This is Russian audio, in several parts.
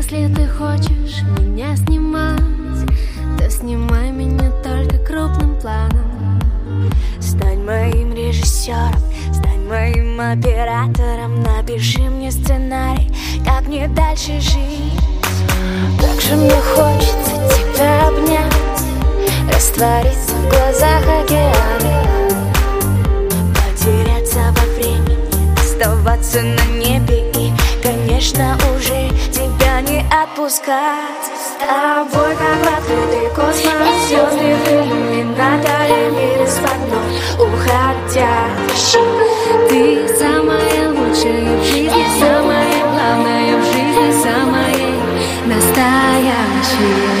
Если ты хочешь меня снимать, то снимай меня только крупным планом. Стань моим режиссером, стань моим оператором. Напиши мне сценарий, как мне дальше жить. Как же мне хочется тебя обнять, раствориться в глазах океана, потеряться во времени, оставаться на небе и, конечно, уже тебя не отпускать. С тобой как в открытый космос, звезды в иллюминаторе, мир из-под ног уходящий. Ты самая лучшая в жизни, самая главная в жизни, самая настоящая.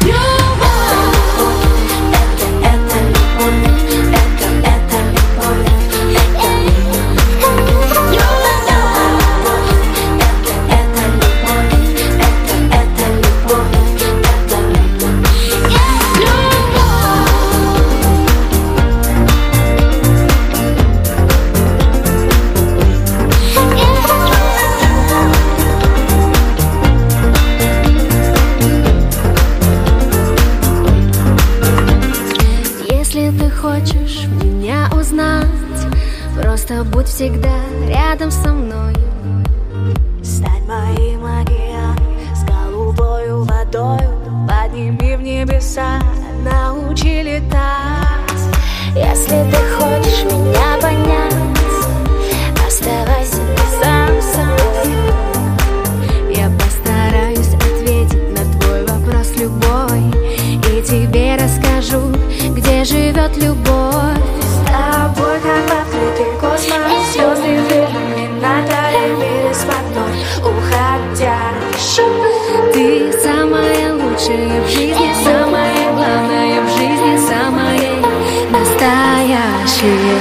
Если ты хочешь меня узнать, просто будь всегда рядом со мной. Стань моим океаном с голубою водою, подними в небеса, научи летать. Если ты хочешь меня понять, оставайся сам собой. Я постараюсь ответить на твой вопрос любой, и тебе расскажу, где живет любовь. С тобой как в открытый космос, звезды в иллюминаторе, мир из-под ног уходящий. Ты самая лучшая в жизни, самая главная в жизни, самая настоящая.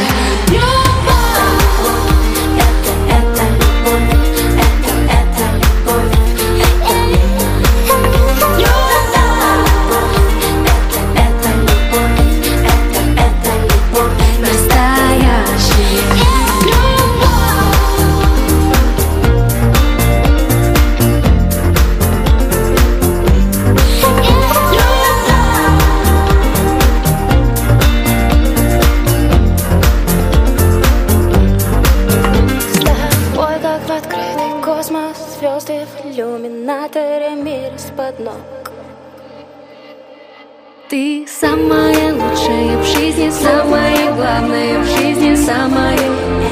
Звезды в иллюминаторе, мир из-под ног. Ты самая лучшая в жизни, самая главная в жизни, самая